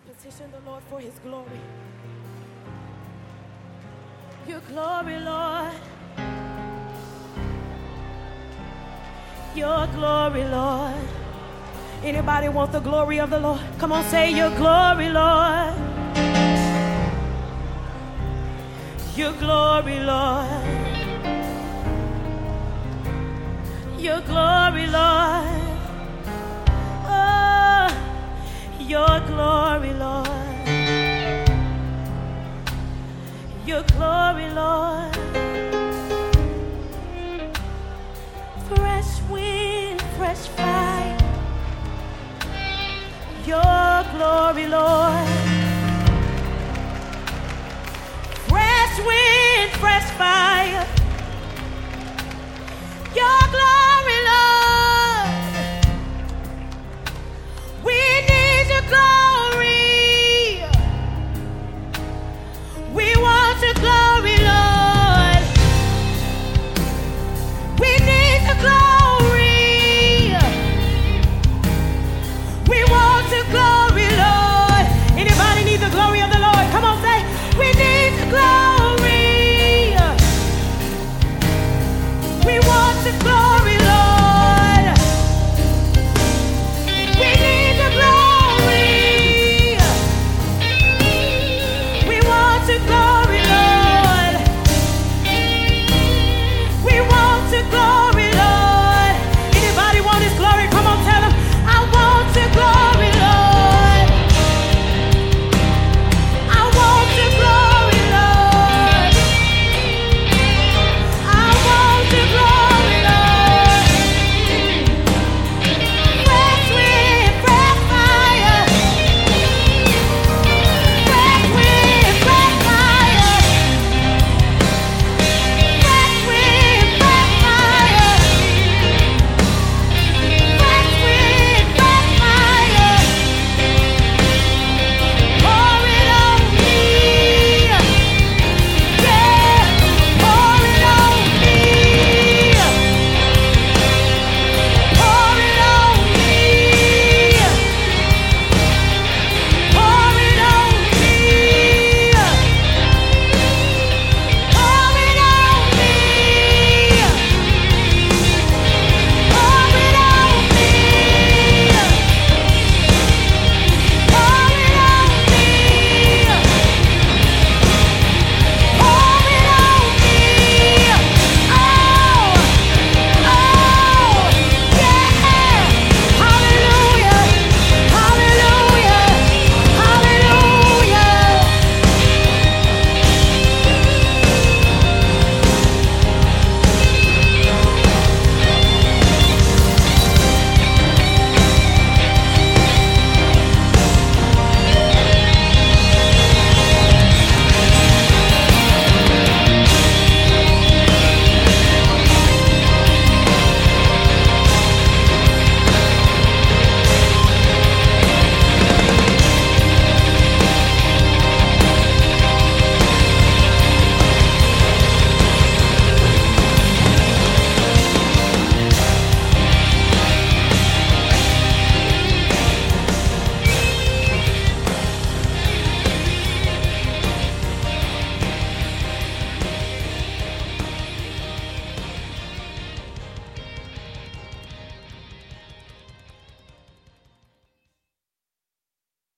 Petition the Lord for his glory. Your glory, Lord. Your glory, Lord. Anybody want the glory of the Lord? Come on, say your glory, Lord. Your glory, Lord. Your glory, Lord. Oh, your glory, Lord. Your glory, Lord. Fresh wind, fresh fire. Your glory, Lord. Fresh wind, fresh fire.